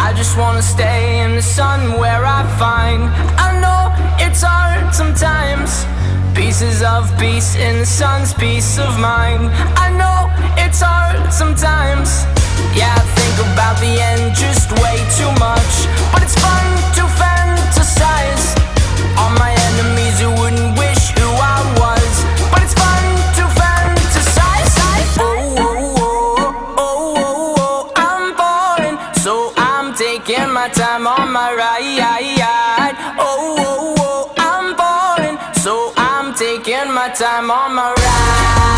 I just wanna stay in the sun where I find. I know it's hard sometimes. Pieces of peace in the sun's peace of mind. I know it's hard sometimes. Yeah, I think about the end just way too much, but it's fun to fantasize on my enemies who wouldn't wish who I was. But it's fun to fantasize. Oh, oh, oh, oh, oh, oh, I'm falling, so I'm taking my time on my ride. Oh, oh, oh, I'm falling, so I'm taking my time on my ride.